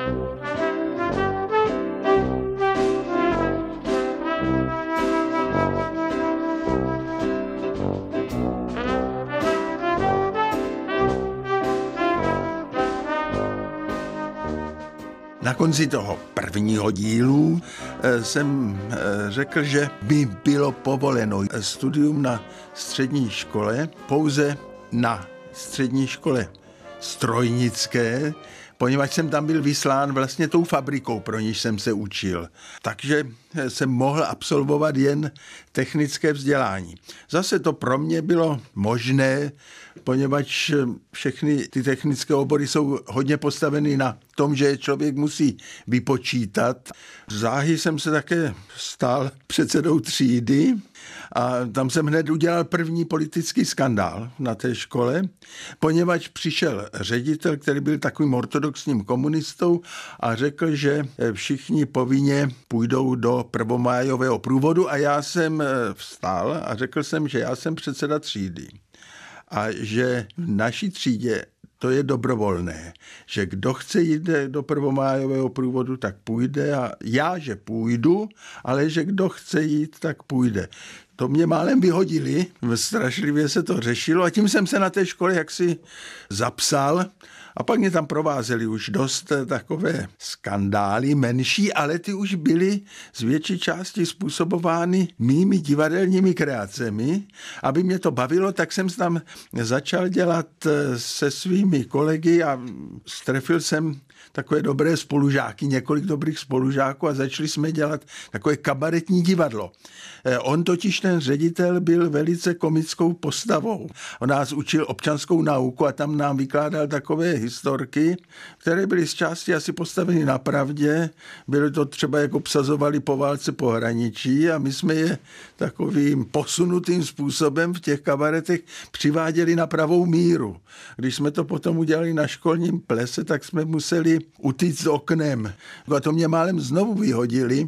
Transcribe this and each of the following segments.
Na konci toho prvního dílu jsem řekl, že by bylo povoleno studium na střední škole pouze na střední škole strojnické, poněvadž jsem tam byl vyslán vlastně tou fabrikou, pro níž jsem se učil. Takže jsem mohl absolvovat jen technické vzdělání. Zase to pro mě bylo možné, poněvadž všechny ty technické obory jsou hodně postaveny na tom, že člověk musí vypočítat. Záhy jsem se také stal předsedou třídy a tam jsem hned udělal první politický skandál na té škole, poněvadž přišel ředitel, který byl takovým ortodoxním komunistou a řekl, že všichni povinně půjdou do prvomájového průvodu a já jsem vstal a řekl jsem, že já jsem předseda třídy a že v naší třídě to je dobrovolné, že kdo chce jít do prvomájového průvodu, tak půjde a já, že půjdu, ale že kdo chce jít, tak půjde. To mě málem vyhodili, strašlivě se to řešilo a tím jsem se na té škole jaksi zapsal a pak mě tam provázely už dost takové skandály menší, ale ty už byly z větší části způsobovány mými divadelními kreacemi. Aby mě to bavilo, tak jsem tam začal dělat se svými kolegy a strefil jsem takové dobré spolužáky, několik dobrých spolužáků a začali jsme dělat takové kabaretní divadlo. On totiž, ten ředitel, byl velice komickou postavou. On nás učil občanskou nauku a tam nám vykládal takové historky, které byly z části asi postaveny na pravdě. Bylo to třeba, jak obsazovali po válce pohraničí a my jsme je takovým posunutým způsobem v těch kabaretech přiváděli na pravou míru. Když jsme to potom udělali na školním plese, tak jsme museli utíct oknem. A to mě málem znovu vyhodili,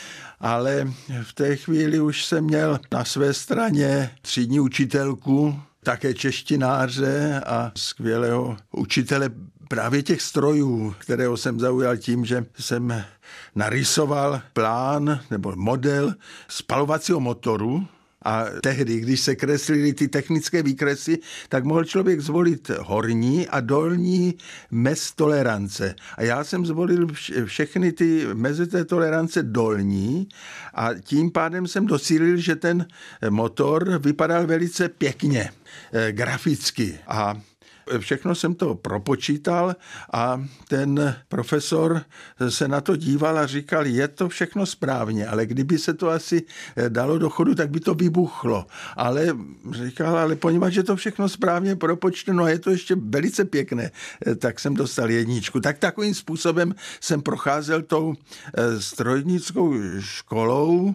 ale v té chvíli už jsem měl na své straně třídní učitelku, také češtináře a skvělého učitele právě těch strojů, kterého jsem zaujal tím, že jsem narysoval plán nebo model spalovacího motoru. A tehdy, když se kreslily ty technické výkresy, tak mohl člověk zvolit horní a dolní mez tolerance. A já jsem zvolil všechny ty meze té tolerance dolní a tím pádem jsem docílil, že ten motor vypadal velice pěkně, graficky. A všechno jsem to propočítal a ten profesor se na to díval a říkal, je to všechno správně, ale kdyby se to asi dalo do chodu, tak by to vybuchlo. Ale říkal, ale poněvadž je to všechno správně propočteno a je to ještě velice pěkné, tak jsem dostal 1. Tak takovým způsobem jsem procházel tou strojnickou školou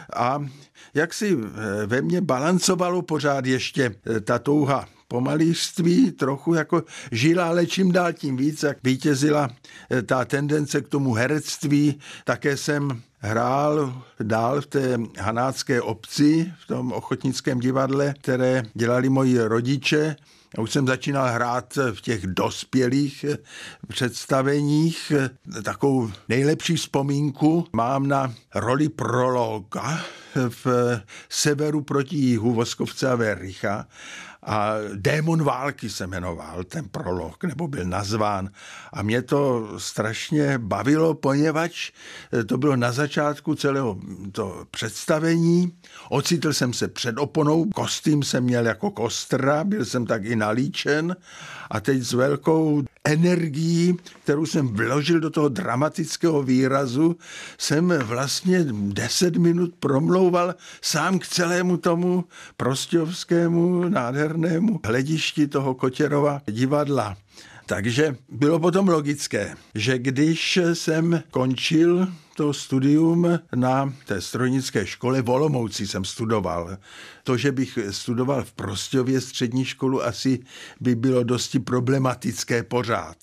a jak si ve mně balancovalo pořád ještě ta touha po malířství, trochu jako žila, ale čím dál tím víc, jak vítězila ta tendence k tomu herectví. Také jsem hrál dál v té hanácké obci, v tom ochotnickém divadle, které dělali moji rodiče. A už jsem začínal hrát v těch dospělých představeních. Takovou nejlepší vzpomínku mám na roli prologa v Severu proti jihu Voskovce a Werricha. A Démon války se jmenoval ten prolog, nebo byl nazván. A mě to strašně bavilo, poněvadž to bylo na začátku celého to představení. Ocitl jsem se před oponou, kostým jsem měl jako kostra, byl jsem tak i nalíčen a teď s velkou energií, kterou jsem vložil do toho dramatického výrazu, jsem vlastně 10 minut promlouval sám k celému tomu prostějovskému nádhernému hledišti toho Kotěrova divadla. Takže bylo potom logické, že když jsem končil to studium na té strojnické škole, v Olomouci jsem studoval. To, že bych studoval v Prostějově střední školu, asi by bylo dosti problematické pořád.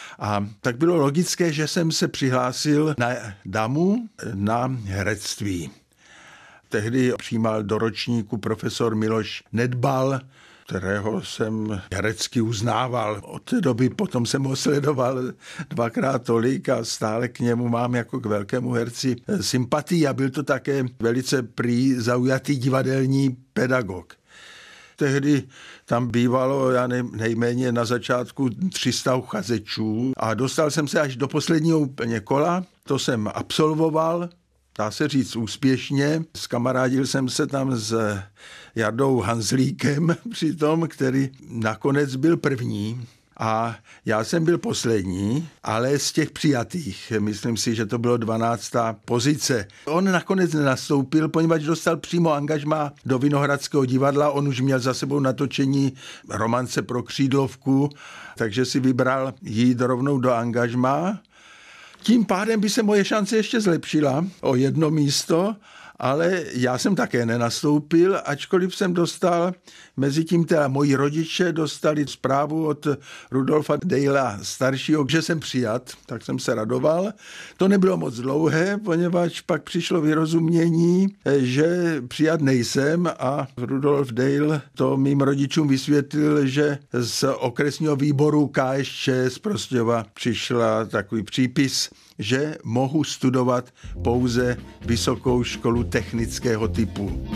A tak bylo logické, že jsem se přihlásil na DAMu na herectví. Tehdy přijímal do ročníku profesor Miloš Nedbal, kterého jsem herecky uznával. Od té doby potom jsem ho sledoval dvakrát tolik a stále k němu mám jako k velkému herci sympatii a byl to také velice prý zaujatý divadelní pedagog. Tehdy tam bývalo nejméně na začátku 300 uchazečů a dostal jsem se až do posledního úplně kola. To jsem absolvoval, dá se říct úspěšně. Zkamarádil jsem se tam s Jardou Hanzlíkem přitom, který nakonec byl první. A já jsem byl poslední, ale z těch přijatých. Myslím si, že to bylo 12. pozice. On nakonec nenastoupil, poněvadž dostal přímo angažmá do Vinohradského divadla. On už měl za sebou natočení Romance pro křídlovku, takže si vybral jít rovnou do angažmá. Tím pádem by se moje šance ještě zlepšila o jedno místo, ale já jsem také nenastoupil, ačkoliv jsem dostal, mezi tím teda moji rodiče dostali zprávu od Rudolfa Dejla staršího, že jsem přijat, tak jsem se radoval. To nebylo moc dlouhé, poněvadž pak přišlo vyrozumění, že přijat nejsem a Rudolf Dejl to mým rodičům vysvětlil, že z okresního výboru KSČ z Prostějova přišla takový přípis, že mohu studovat pouze vysokou školu technického typu.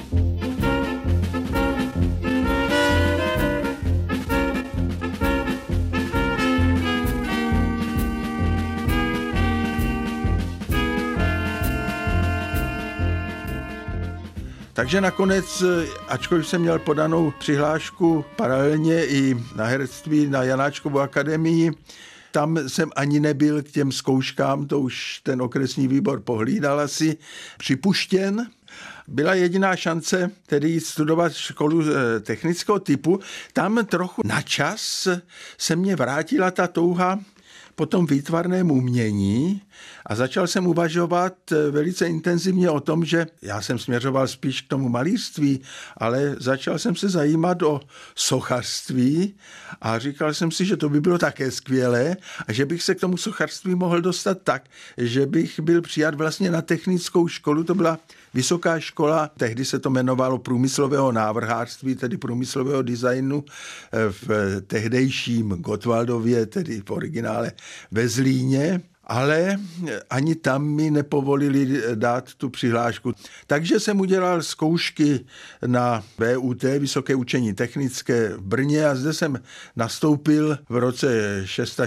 Takže nakonec, ačkoliv jsem měl podanou přihlášku paralelně i na herectví na Janáčkovu akademii, tam jsem ani nebyl k těm zkouškám, to už ten okresní výbor pohlídal asi, připuštěn. Byla jediná šance tedy studovat školu technického typu. Tam trochu načas se mně vrátila ta touha po tom výtvarném umění a začal jsem uvažovat velice intenzivně o tom, že já jsem směřoval spíš k tomu malířství, ale začal jsem se zajímat o sochařství a říkal jsem si, že to by bylo také skvělé a že bych se k tomu sochařství mohl dostat tak, že bych byl přijat vlastně na technickou školu, to byla vysoká škola, tehdy se to jmenovalo průmyslového návrhářství, tedy průmyslového designu v tehdejším Gottwaldově, tedy v originále ve Zlíně, ale ani tam mi nepovolili dát tu přihlášku. Takže jsem udělal zkoušky na VUT, Vysoké učení technické v Brně a zde jsem nastoupil v roce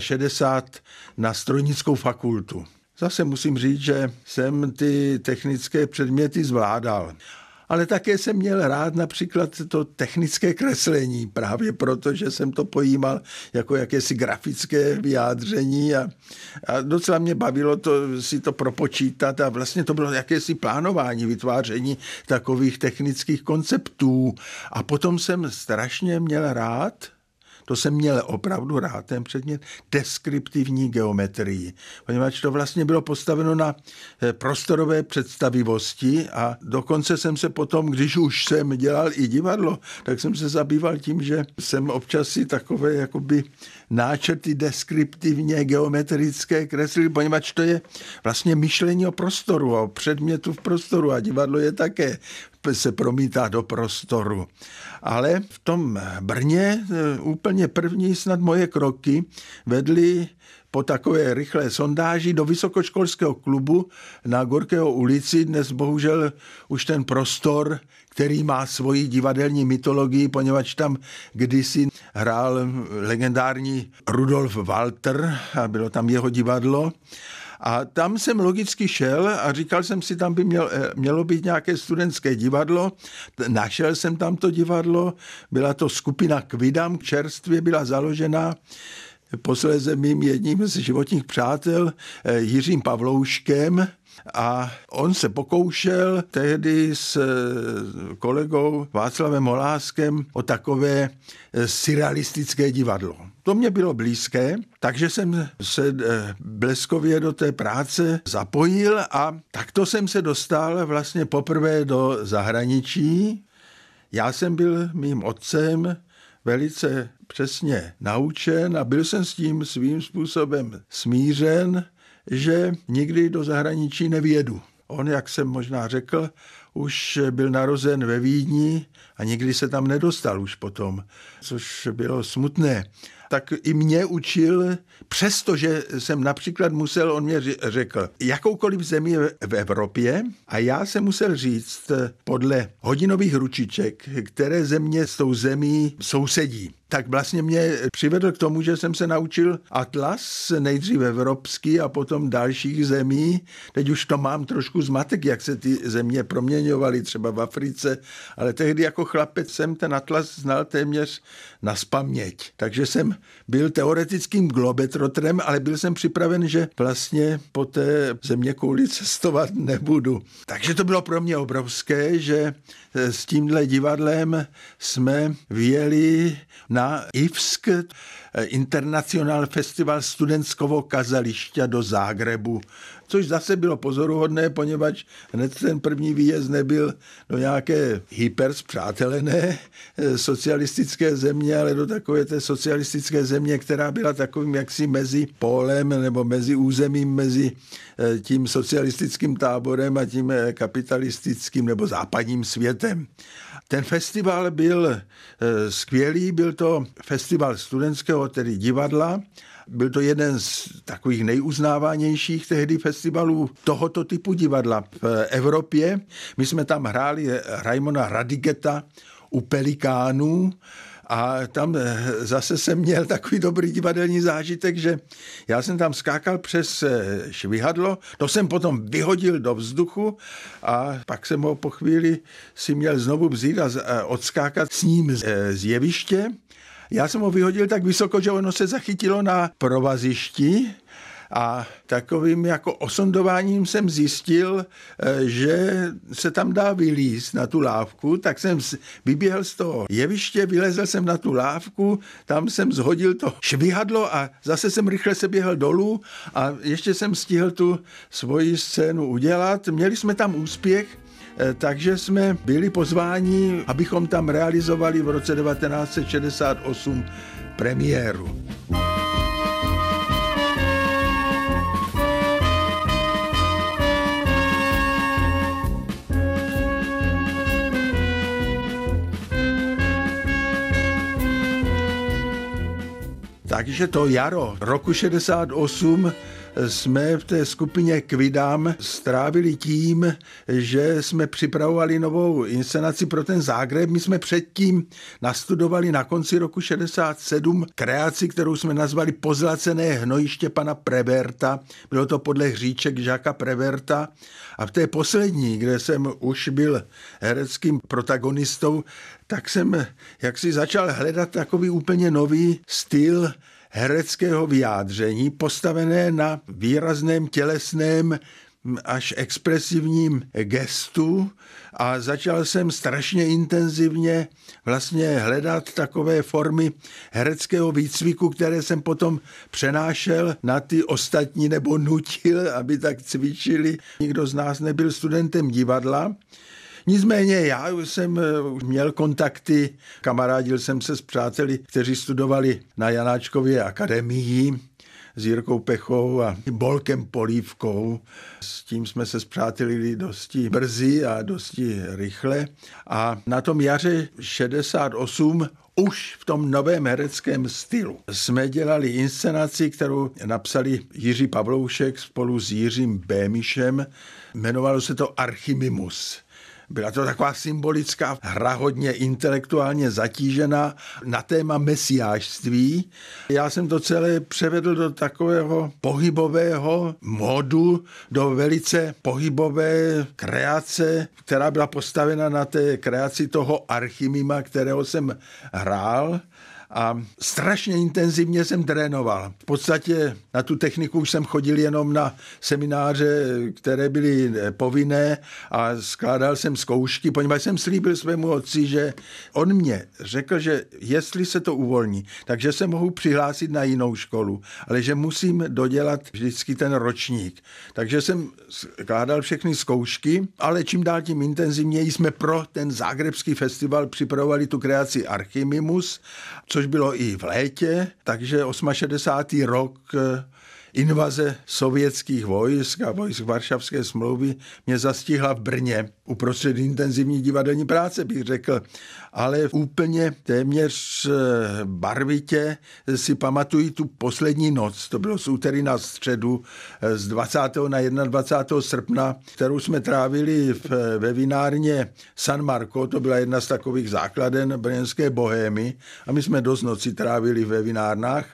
660 na strojnickou fakultu. Zase musím říct, že jsem ty technické předměty zvládal. Ale také jsem měl rád například to technické kreslení, právě proto, že jsem to pojímal jako jakési grafické vyjádření a docela mě bavilo si to propočítat a vlastně to bylo jakési plánování, vytváření takových technických konceptů. A potom jsem strašně měl rád, to jsem měl opravdu rád, ten předmět, deskriptivní geometrii, poněvadž to vlastně bylo postaveno na prostorové představivosti a dokonce jsem se potom, když už jsem dělal i divadlo, tak jsem se zabýval tím, že jsem občas si takové jakoby náčrty deskriptivně geometrické kreslil, poněvadž to je vlastně myšlení o prostoru, o předmětu v prostoru a divadlo je také se promítá do prostoru. Ale v tom Brně úplně první snad moje kroky vedly po takové rychlé sondáži do vysokoškolského klubu na Gorkého ulici. Dnes bohužel už ten prostor, který má svoji divadelní mytologii, poněvadž tam kdysi hrál legendární Rudolf Walter a bylo tam jeho divadlo. A tam jsem logicky šel a říkal jsem si, tam by mělo být nějaké studentské divadlo. Našel jsem tam to divadlo, byla to skupina Quidam, čerstvě byla založena posléze mým jedním z životních přátel Jiřím Pavlouškem a on se pokoušel tehdy s kolegou Václavem Holáskem o takové surrealistické divadlo. To mě bylo blízké, takže jsem se bleskově do té práce zapojil a takto jsem se dostal vlastně poprvé do zahraničí. Já jsem byl mým otcem velice přesně naučen a byl jsem s tím svým způsobem smířen, že nikdy do zahraničí nevědu. On, jak jsem možná řekl, už byl narozen ve Vídni a nikdy se tam nedostal už potom, což bylo smutné. Tak i mě učil, přestože jsem například musel, on mě řekl, jakoukoliv zemi v Evropě a já jsem musel říct podle hodinových ručiček, které země s tou zemí sousedí. Tak vlastně mě přivedl k tomu, že jsem se naučil atlas, nejdřív evropský a potom dalších zemí. Teď už to mám trošku zmatek, jak se ty země proměňovaly třeba v Africe, ale tehdy jako chlapec jsem ten atlas znal téměř nazpaměť. Takže jsem byl teoretickým globetrotrem, ale byl jsem připraven, že vlastně po té zeměkouli cestovat nebudu. Takže to bylo pro mě obrovské, že s tímhle divadlem jsme vyjeli na IFSK, International Festival studentského kazaliště do Záhřebu, což zase bylo pozoruhodné, poněvadž hned ten první výjezd nebyl do nějaké hyperspřátelené socialistické země, ale do takové té socialistické země, která byla takovým jaksi mezi pólem nebo mezi územím, mezi tím socialistickým táborem a tím kapitalistickým nebo západním světem. Ten festival byl skvělý, byl to festival studentského, tedy divadla. Byl to jeden z takových nejuznávanějších tehdy festivalů tohoto typu divadla v Evropě. My jsme tam hráli Raimona Radigeta u Pelikánů a tam zase jsem měl takový dobrý divadelní zážitek, že já jsem tam skákal přes švihadlo, to jsem potom vyhodil do vzduchu a pak jsem ho po chvíli si měl znovu vzít a odskákat s ním z jeviště. Já jsem ho vyhodil tak vysoko, že ono se zachytilo na provazišti a takovým jako osondováním jsem zjistil, že se tam dá vylízt na tu lávku, tak jsem vyběhl z toho jeviště, vylezl jsem na tu lávku, tam jsem zhodil to švihadlo a zase jsem rychle se běhl dolů a ještě jsem stihl tu svoji scénu udělat. Měli jsme tam úspěch, takže jsme byli pozváni, abychom tam realizovali v roce 1968 premiéru. Takže to jaro roku 68 jsme v té skupině Quidam strávili tím, že jsme připravovali novou inscenaci pro ten Záhřeb. My jsme předtím nastudovali na konci roku 67 kreaci, kterou jsme nazvali Pozlacené hnojiště pana Préverta. Bylo to podle hříček Žáka Préverta. A v té poslední, kde jsem už byl hereckým protagonistou, tak jsem jaksi začal hledat takový úplně nový styl hereckého vyjádření, postavené na výrazném tělesném až expresivním gestu a začal jsem strašně intenzivně vlastně hledat takové formy hereckého výcviku, které jsem potom přenášel na ty ostatní nebo nutil, aby tak cvičili. Nikdo z nás nebyl studentem divadla. Nicméně já jsem měl kontakty, kamarádil jsem se s přáteli, kteří studovali na Janáčkově akademii, s Jirkou Pechou a Bolkem Polívkou. S tím jsme se spřátelili dosti brzy a dosti rychle. A na tom jaře 68 už v tom novém hereckém stylu jsme dělali inscenaci, kterou napsali Jiří Pavloušek spolu s Jiřím Bémišem. Jmenovalo se to Archimimus. Byla to taková symbolická hra, hodně intelektuálně zatížená na téma mesiášství. Já jsem to celé převedl do takového pohybového módu, do velice pohybové kreace, která byla postavena na té kreaci toho Archimima, kterého jsem hrál. A strašně intenzivně jsem trénoval. V podstatě na tu techniku už jsem chodil jenom na semináře, které byly povinné a skládal jsem zkoušky, poněvadž jsem slíbil svému otci, že on mě řekl, že jestli se to uvolní, takže se mohu přihlásit na jinou školu, ale že musím dodělat vždycky ten ročník. Takže jsem skládal všechny zkoušky, ale čím dál tím intenzivněji jsme pro ten záhřebský festival připravovali tu kreaci Archimimus, což bylo i v létě, takže 68. rok invaze sovětských vojsk a vojsk Varšavské smlouvy mě zastihla v Brně uprostřed intenzivní divadelní práce, bych řekl. Ale úplně téměř barvitě si pamatuju tu poslední noc. To bylo z úterý na středu z 20. na 21. srpna, kterou jsme trávili ve vinárně San Marco. To byla jedna z takových základen brněnské bohémy a my jsme dost noci trávili ve vinárnách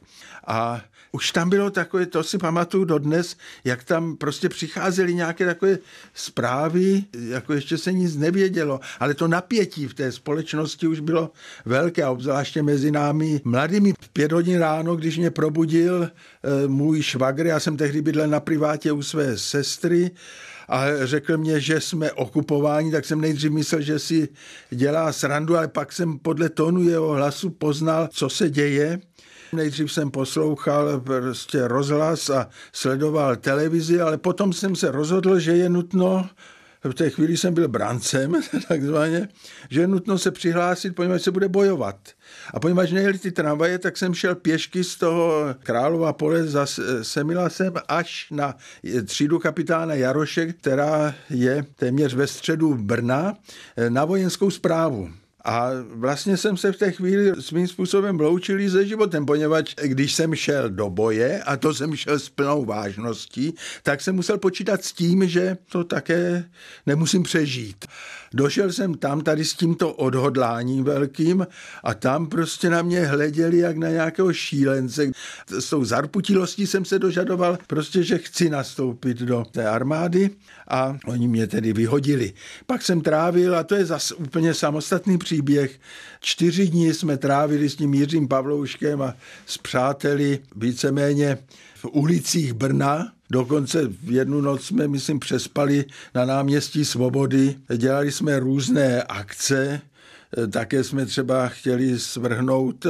a už tam bylo takové, to si pamatuju dodnes, jak tam prostě přicházely nějaké takové zprávy, jako ještě se nic nevědělo, ale to napětí v té společnosti už bylo velké, a obzvláště mezi námi mladými. V 5 hodin ráno, když mě probudil můj švagr, já jsem tehdy bydlel na privátě u své sestry, a řekl mě, že jsme okupováni, tak jsem nejdřív myslel, že si dělá srandu, ale pak jsem podle tónu jeho hlasu poznal, co se děje. Nejdřív jsem poslouchal prostě rozhlas a sledoval televizi, ale potom jsem se rozhodl, že je nutno, v té chvíli jsem byl brancem, takzvaně, že je nutno se přihlásit, poněvadž se bude bojovat. A poněvadž nejeli ty tramvaje, tak jsem šel pěšky z toho Králova pole za Semilasem až na třídu kapitána Jaroše, která je téměř ve středu Brna, na vojenskou správu. A vlastně jsem se v té chvíli svým způsobem loučil se životem, poněvadž když jsem šel do boje, a to jsem šel s plnou vážností, tak jsem musel počítat s tím, že to také nemusím přežít. Došel jsem tam tady s tímto odhodláním velkým a tam prostě na mě hleděli jak na nějakého šílence. S tou zarputilostí jsem se dožadoval prostě, že chci nastoupit do té armády a oni mě tedy vyhodili. Pak jsem trávil, a to je zase úplně samostatný příběh, 4 dny jsme trávili s tím Jiřím Pavlouškem a s přáteli víceméně v ulicích Brna. Dokonce v jednu noc jsme, myslím, přespali na náměstí Svobody. Dělali jsme různé akce, také jsme třeba chtěli svrhnout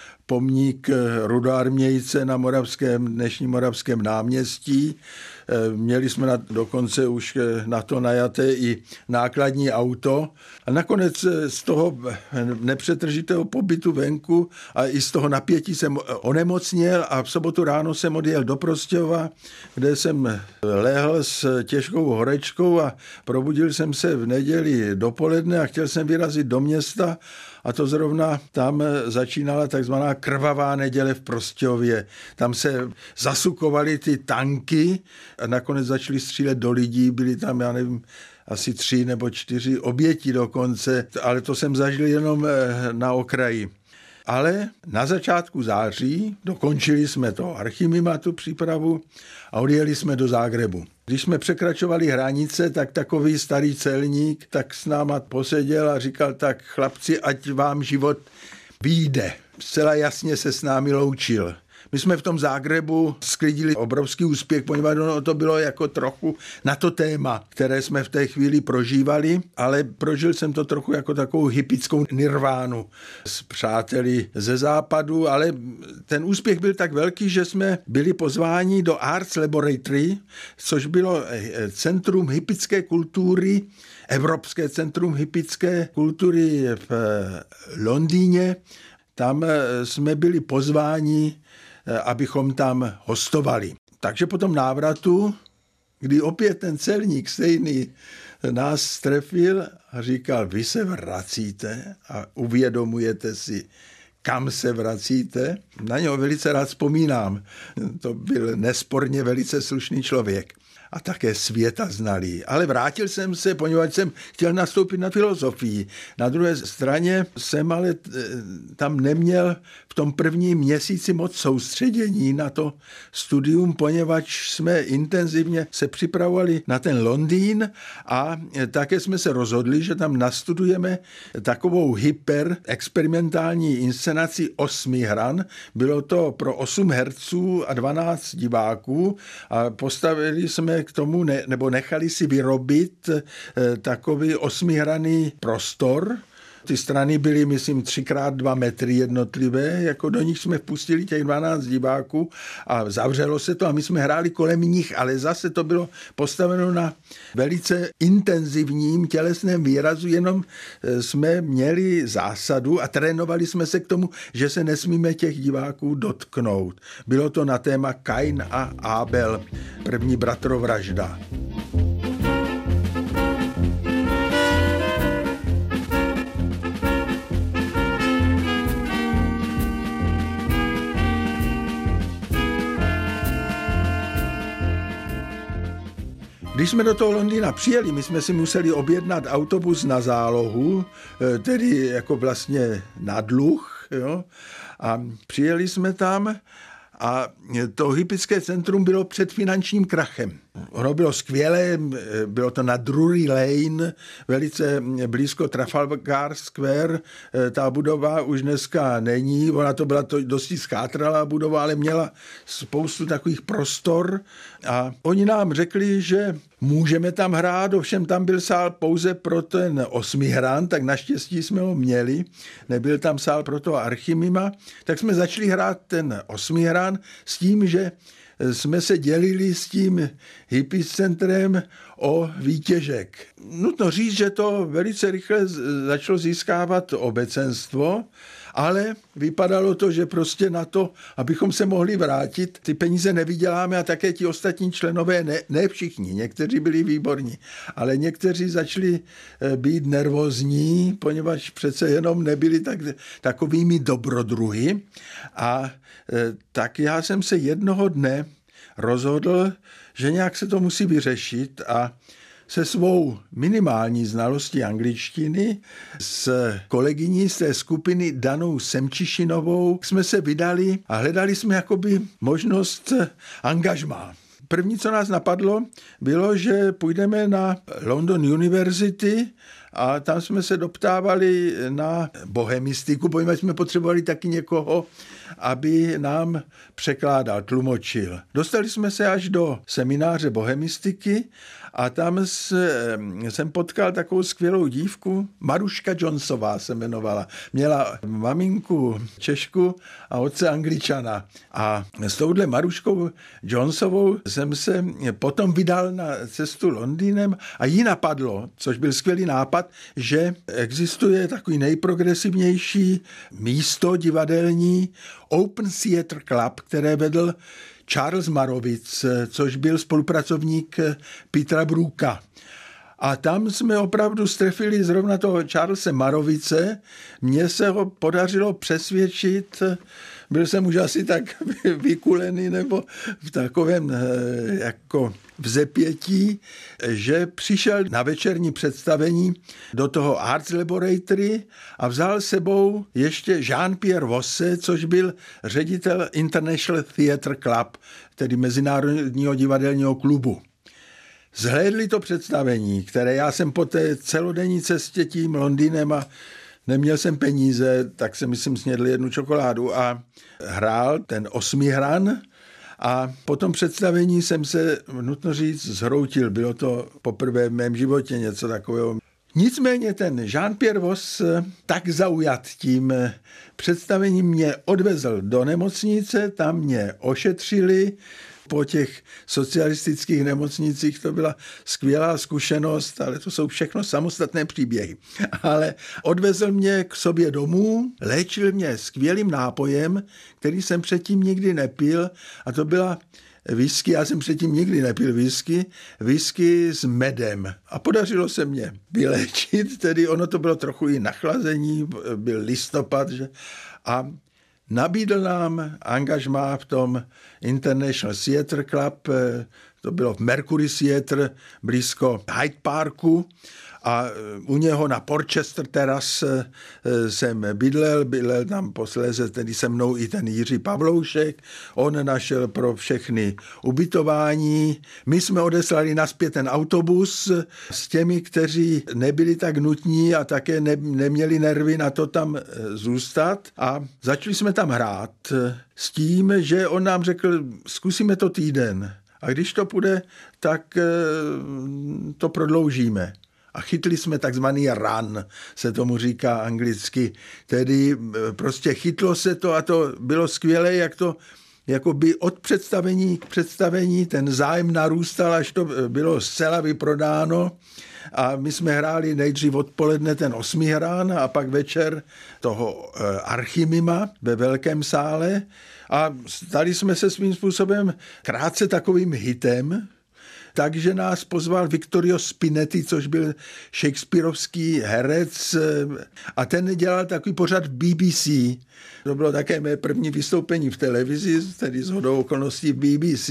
pomník rudoarmějce na dnešním Moravském náměstí. Měli jsme dokonce už na to najaté i nákladní auto. A nakonec z toho nepřetržitého pobytu venku a i z toho napětí jsem onemocněl a v sobotu ráno jsem odjel do Prostějova, kde jsem lehl s těžkou horečkou a probudil jsem se v neděli dopoledne a chtěl jsem vyrazit do města. A to zrovna tam začínala takzvaná krvavá neděle v Prostějově. Tam se zasukovaly ty tanky a nakonec začali střílet do lidí. Byli tam, já nevím, asi 3 nebo 4 oběti dokonce, ale to jsem zažil jenom na okraji. Ale na začátku září dokončili jsme to Archimima, tu přípravu, a odjeli jsme do Záhřebu. Když jsme překračovali hranice, tak takový starý celník tak s náma poseděl a říkal: tak chlapci, ať vám život vyjde. Zcela jasně se s námi loučil. My jsme v tom Záhřebu sklidili obrovský úspěch, poněvadž to bylo jako trochu na to téma, které jsme v té chvíli prožívali, ale prožil jsem to trochu jako takovou hippickou nirvánu s přáteli ze západu, ale ten úspěch byl tak velký, že jsme byli pozváni do Arts Laboratory, což bylo centrum hippické kultury, Evropské centrum hippické kultury v Londýně. Tam jsme byli pozváni, abychom tam hostovali. Takže po tom návratu, kdy opět ten celník stejný nás trefil a říkal: vy se vracíte a uvědomujete si, kam se vracíte? Na něho velice rád vzpomínám. To byl nesporně velice slušný člověk a také světa znalý. Ale vrátil jsem se, poněvadž jsem chtěl nastoupit na filozofii. Na druhé straně jsem ale tam neměl v tom prvním měsíci moc soustředění na to studium, poněvadž jsme intenzivně se připravovali na ten Londýn a také jsme se rozhodli, že tam nastudujeme takovou experimentální inscenaci 8 hran. Bylo to pro 8 herců a 12 diváků a postavili jsme k tomu, nebo nechali si vyrobit takový 8hranný prostor Ty strany byly, myslím, 3x2 metry jednotlivé, jako do nich jsme vpustili těch 12 diváků a zavřelo se to a my jsme hráli kolem nich, ale zase to bylo postaveno na velice intenzivním tělesném výrazu, jenom jsme měli zásadu a trénovali jsme se k tomu, že se nesmíme těch diváků dotknout. Bylo to na téma Kain a Abel, první bratrovražda. Když jsme do toho Londýna přijeli, my jsme si museli objednat autobus na zálohu, tedy jako vlastně na dluh, jo? A přijeli jsme tam a to hippické centrum bylo před finančním krachem. Ono bylo skvělé, bylo to na Drury Lane, velice blízko Trafalgar Square. Ta budova už dneska není, ona to byla dosti schátralá budova, ale měla spoustu takových prostor a oni nám řekli, že můžeme tam hrát, ovšem tam byl sál pouze pro ten osmihran, tak naštěstí jsme ho měli, nebyl tam sál pro toho Archimima, tak jsme začali hrát ten osmihran s tím, že jsme se dělili s tím hippie centrem o výtěžek. Nutno říct, že to velice rychle začalo získávat obecenstvo, ale vypadalo to, že prostě na to, abychom se mohli vrátit, ty peníze nevyděláme a také ti ostatní členové, ne všichni, někteří byli výborní, ale někteří začali být nervózní, poněvadž přece jenom nebyli takovými dobrodruhy a tak já jsem se jednoho dne rozhodl, že nějak se to musí vyřešit a se svou minimální znalostí angličtiny s kolegyní z té skupiny Danou Semčišinovou jsme se vydali a hledali jsme jakoby možnost angažmá. První, co nás napadlo, bylo, že půjdeme na London University a tam jsme se doptávali na bohemistiku, protože jsme potřebovali taky někoho, aby nám překládal, tlumočil. Dostali jsme se až do semináře bohemistiky a tam jsem potkal takovou skvělou dívku, Maruška Jonesová se jmenovala. Měla maminku Češku a otce Angličana. A s touhle Maruškou Jonesovou jsem se potom vydal na cestu Londýnem a jí napadlo, což byl skvělý nápad, že existuje takový nejprogresivnější místo divadelní Open Theatre Club, které vedl Charles Marowic, což byl spolupracovník Petera Brooka. A tam jsme opravdu strefili zrovna toho Charlese Marowice. Mně se ho podařilo přesvědčit, byl jsem už asi tak vykulený nebo v takovém jako vzepětí, že přišel na večerní představení do toho Arts Laboratory a vzal sebou ještě Jean-Pierre Vosse, což byl ředitel International Theatre Club, tedy Mezinárodního divadelního klubu. Zhlédli to představení, které já jsem po té celodenní cestě tím Londýnem a neměl jsem peníze, tak jsem myslím snědl jednu čokoládu a hrál ten osmihran a po tom představení jsem se, nutno říct, zhroutil. Bylo to poprvé v mém životě něco takového. Nicméně ten Jean-Pierre Voss tak zaujat tím představením mě odvezl do nemocnice, tam mě ošetřili. Po těch socialistických nemocnicích to byla skvělá zkušenost, ale to jsou všechno samostatné příběhy. Ale odvezl mě k sobě domů, léčil mě skvělým nápojem, který jsem předtím nikdy nepil, a to byla whisky, já jsem předtím nikdy nepil whisky s medem. A podařilo se mě vyléčit, tedy ono to bylo trochu i nachlazení, byl listopad, že? A nabídl nám angažmá v tom International Theatre Club, to bylo v Mercury Theatre, blízko Hyde Parku, a u něho na Porchester Terrace jsem bydlel tam posléze tedy se mnou i ten Jiří Pavloušek, on našel pro všechny ubytování. My jsme odeslali nazpět ten autobus s těmi, kteří nebyli tak nutní a také neměli nervy na to tam zůstat a začali jsme tam hrát s tím, že on nám řekl, zkusíme to týden a když to půjde, tak to prodloužíme. a chytli jsme takzvaný run, se tomu říká anglicky. Tedy prostě chytlo se to a to bylo skvělé, jak to jakoby od představení k představení ten zájem narůstal, až to bylo zcela vyprodáno. A my jsme hráli nejdřív odpoledne ten 8. rán a pak večer toho Archimima ve velkém sále a stali jsme se svým způsobem krátce takovým hitem, takže nás pozval Vittorio Spinetti, což byl shakespearovský herec a ten dělal takový pořad BBC. To bylo také mé první vystoupení v televizi, tedy shodou okolností BBC.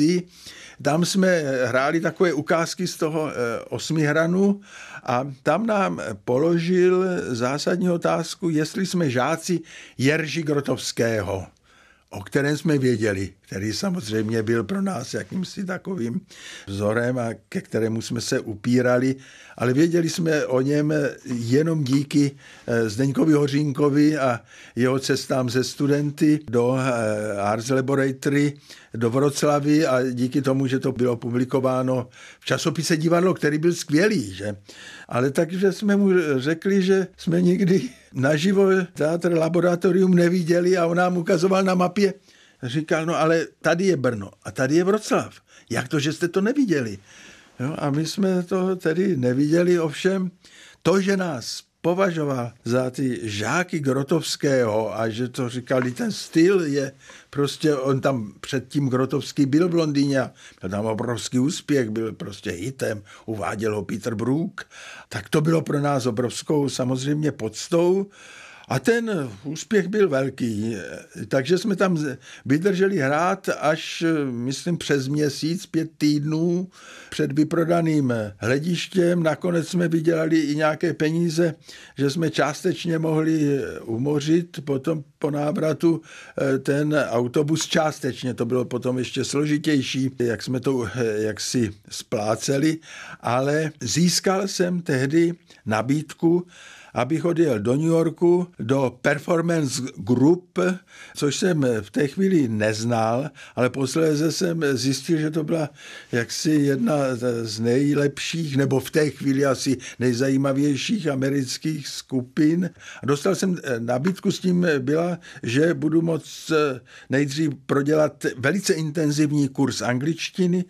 Tam jsme hráli takové ukázky z toho 8. hranu a tam nám položil zásadní otázku, jestli jsme žáci Jerži Grotowského, o kterém jsme věděli, který samozřejmě byl pro nás jakýmsi takovým vzorem a ke kterému jsme se upírali, ale věděli jsme o něm jenom díky Zdeňkovi Hořínkovi a jeho cestám ze studenty do Arts Laboratory do Vroclavy a díky tomu, že to bylo publikováno v časopise Divadlo, který byl skvělý, že? Ale takže jsme mu řekli, že jsme nikdy naživo Teatr Laboratorium neviděli a on nám ukazoval na mapě. Říkal, no ale tady je Brno a tady je Vroclav. Jak to, že jste to neviděli? Jo, a my jsme to tedy neviděli, ovšem to, že nás považoval za ty žáky Grotowského a že to říkali, ten styl je prostě, on tam předtím Grotowský byl v Londýně a byl tam obrovský úspěch, byl prostě hitem, uváděl ho Peter Brook, tak to bylo pro nás obrovskou samozřejmě poctou. A ten úspěch byl velký, takže jsme tam vydrželi hrát až, myslím, přes měsíc, 5 týdnů před vyprodaným hledištěm. Nakonec jsme vydělali i nějaké peníze, že jsme částečně mohli umořit potom po návratu ten autobus částečně. To bylo potom ještě složitější, jak jsme to jaksi spláceli, ale získal jsem tehdy nabídku, abych odjel do New Yorku, do Performance Group, což jsem v té chvíli neznal, ale posléze jsem zjistil, že to byla jaksi jedna z nejlepších, nebo v té chvíli asi nejzajímavějších amerických skupin. A dostal jsem nabídku, s tím byla, že budu moct nejdřív prodělat velice intenzivní kurz angličtiny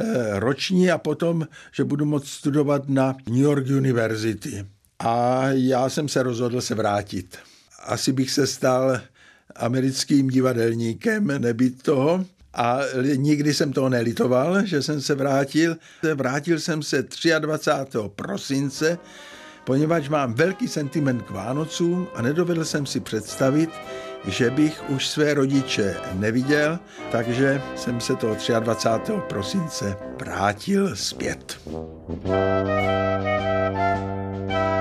roční a potom, že budu moct studovat na New York University. A já jsem se rozhodl se vrátit. Asi bych se stal americkým divadelníkem, nebýt toho. A nikdy jsem toho nelitoval, že jsem se vrátil. Vrátil jsem se 23. prosince, poněvadž mám velký sentiment k Vánocům a nedovedl jsem si představit, že bych už své rodiče neviděl, takže jsem se toho 23. prosince vrátil zpět.